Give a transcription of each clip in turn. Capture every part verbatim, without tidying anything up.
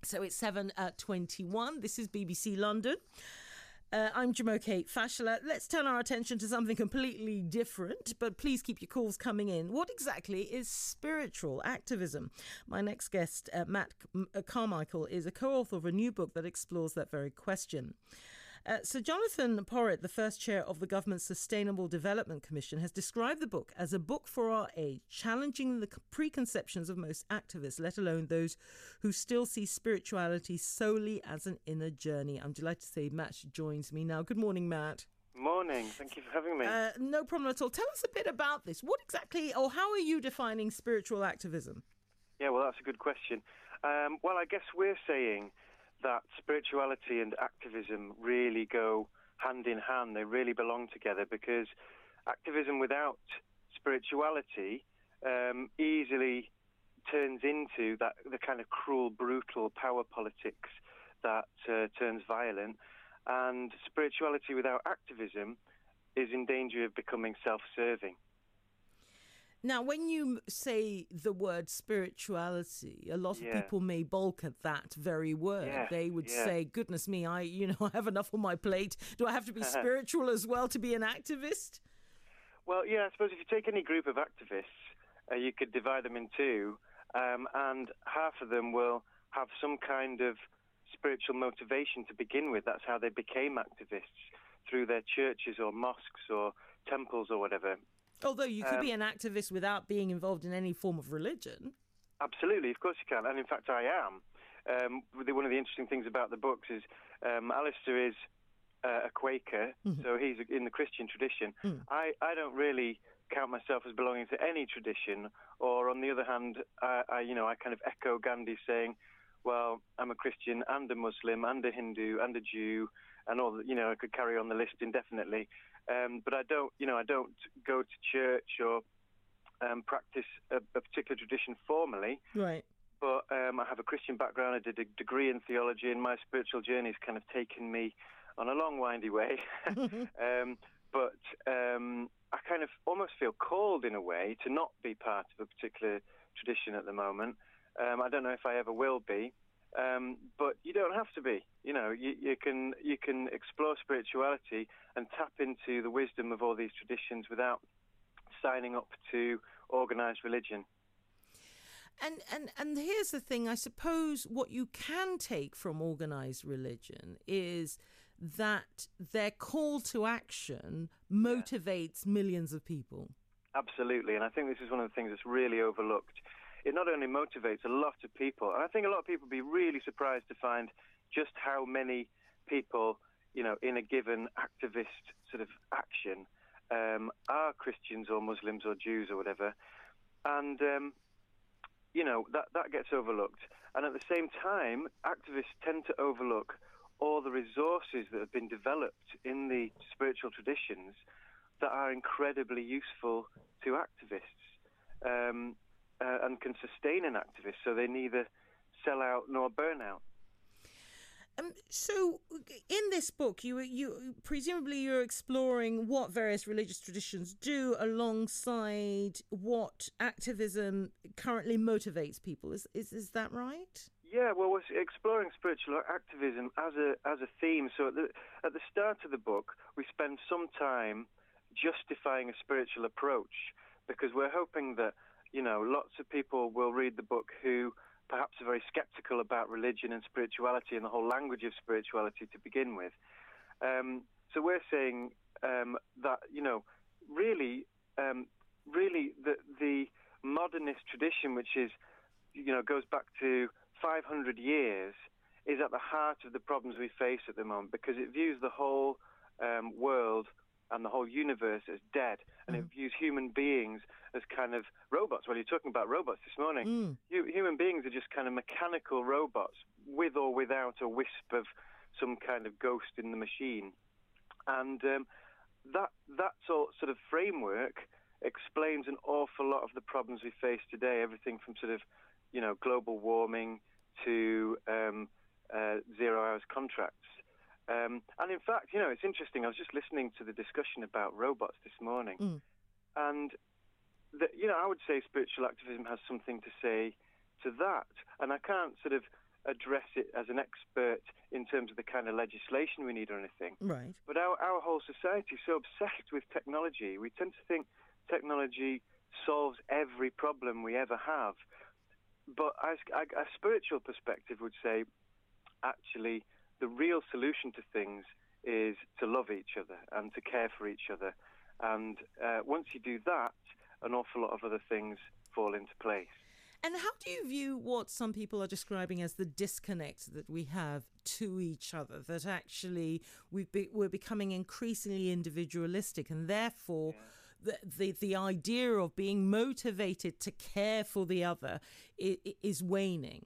So it's seven twenty-one. This is B B C London. Uh, I'm Jumoke Fashola. Let's turn our attention to something completely different, but please keep your calls coming in. What exactly is spiritual activism? My next guest, uh, Matt Carmichael, is a co-author of a new book that explores that very question. Uh, Sir Jonathan Porritt, the first chair of the government's Sustainable Development Commission, has described the book as a book for our age, challenging the preconceptions of most activists, let alone those who still see spirituality solely as an inner journey. I'm delighted to say Matt joins me now. Good morning, Matt. Morning. Thank you for having me. Uh, no problem at all. Tell us a bit about this. What exactly, or how are you defining spiritual activism? Yeah, well, that's a good question. Um, well, I guess we're saying that spirituality and activism really go hand in hand. They really belong together, because activism without spirituality um, easily turns into that the kind of cruel, brutal power politics that uh, turns violent. And spirituality without activism is in danger of becoming self-serving. Now, when you say the word spirituality, a lot yeah. of people may balk at that very word. Yeah, they would yeah. say, goodness me, I, you know, I have enough on my plate. Do I have to be spiritual as well to be an activist? Well, yeah, I suppose if you take any group of activists, uh, you could divide them in two, um, and half of them will have some kind of spiritual motivation to begin with. That's how they became activists, through their churches or mosques or temples or whatever. Although you could um, be an activist without being involved in any form of religion. Absolutely, of course you can. And in fact, I am. Um, one of the interesting things about the books is um, Alistair is uh, a Quaker, mm-hmm. so he's in the Christian tradition. Mm. I, I don't really count myself as belonging to any tradition, or on the other hand, I, I, you know, I kind of echo Gandhi saying, well, I'm a Christian and a Muslim and a Hindu and a Jew, and all, you know, I could carry on the list indefinitely. Um, but I don't, you know, I don't go to church or um, practice a, a particular tradition formally. Right. But um, I have a Christian background. I did a degree in theology, and my spiritual journey has kind of taken me on a long, windy way. um, but um, I kind of almost feel called, in a way, to not be part of a particular tradition at the moment. Um, I don't know if I ever will be. Um, but you don't have to be. You know, you, you can you can explore spirituality and tap into the wisdom of all these traditions without signing up to organised religion. And, and and here's the thing, I suppose what you can take from organised religion is that their call to action motivates yeah. millions of people. Absolutely, and I think this is one of the things that's really overlooked. It not only motivates a lot of people, and I think a lot of people would be really surprised to find just how many people, you know, in a given activist sort of action um, are Christians or Muslims or Jews or whatever. And, um, you know, that, that gets overlooked. And at the same time, activists tend to overlook all the resources that have been developed in the spiritual traditions that are incredibly useful to activists. Um Uh, and can sustain an activist, so they neither sell out nor burn out. Um, so, in this book, you you presumably you're exploring what various religious traditions do alongside what activism currently motivates people. Is is is that right? Yeah, well, we're exploring spiritual activism as a as a theme. So at the at the start of the book, we spend some time justifying a spiritual approach, because we're hoping that, you know, lots of people will read the book who perhaps are very skeptical about religion and spirituality and the whole language of spirituality to begin with. Um, so we're saying um, that, you know, really, um, really the, the modernist tradition, which is, you know, goes back to five hundred years, is at the heart of the problems we face at the moment, because it views the whole um, world and the whole universe as dead, and mm. it views human beings as kind of robots. Well, you're talking about robots this morning. Mm. You, human beings are just kind of mechanical robots, with or without a wisp of some kind of ghost in the machine. And um, that that sort sort of framework explains an awful lot of the problems we face today. Everything from sort of, you know, global warming to um, uh, zero hours contracts. Um, and in fact, you know, it's interesting. I was just listening to the discussion about robots this morning, mm. and the, you know, I would say spiritual activism has something to say to that. And I can't sort of address it as an expert in terms of the kind of legislation we need or anything. Right. But our, our whole society is so obsessed with technology. We tend to think technology solves every problem we ever have. But as, a, a spiritual perspective would say, actually, the real solution to things is to love each other and to care for each other. And uh, once you do that, an awful lot of other things fall into place. And how do you view what some people are describing as the disconnect that we have to each other, that actually we've be, we're becoming increasingly individualistic, and therefore yeah. the, the the idea of being motivated to care for the other is, is waning?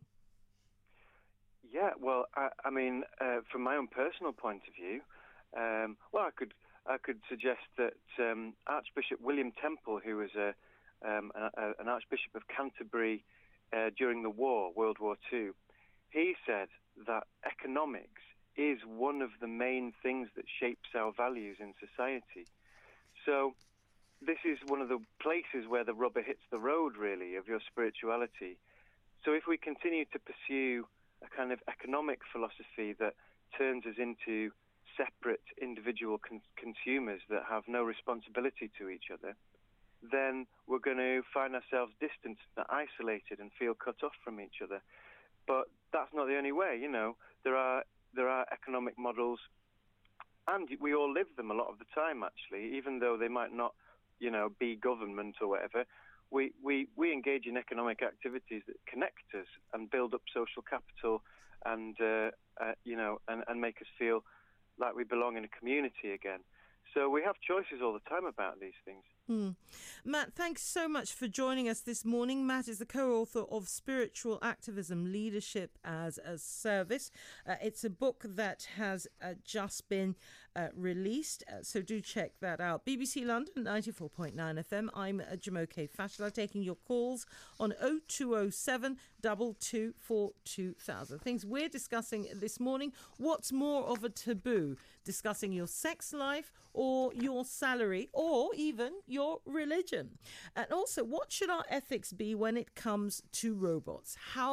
Yeah, well, I, I mean, uh, from my own personal point of view, um, well, I could I could suggest that um, Archbishop William Temple, who was a Um, a, a, an Archbishop of Canterbury uh, during the war, World War Two, he said that economics is one of the main things that shapes our values in society. So this is one of the places where the rubber hits the road, really, of your spirituality. So if we continue to pursue a kind of economic philosophy that turns us into separate individual con- consumers that have no responsibility to each other, then we're going to find ourselves distant, isolated, and feel cut off from each other. But that's not the only way. You know, there are there are economic models, and we all live them a lot of the time. Actually, even though they might not, you know, be government or whatever, we we we engage in economic activities that connect us and build up social capital, and uh, uh, you know, and, and make us feel like we belong in a community again. So we have choices all the time about these things. Hmm. Matt, thanks so much for joining us this morning. Matt is the co-author of Spiritual Activism, Leadership as a Service. Uh, it's a book that has uh, just been uh, released, uh, so do check that out. B B C London, ninety-four point nine F M. I'm uh, Jumoke Fashla, taking your calls on oh two oh seven, two two four, two thousand. Things we're discussing this morning: what's more of a taboo, discussing your sex life or your salary or even your religion? And also, what should our ethics be when it comes to robots? How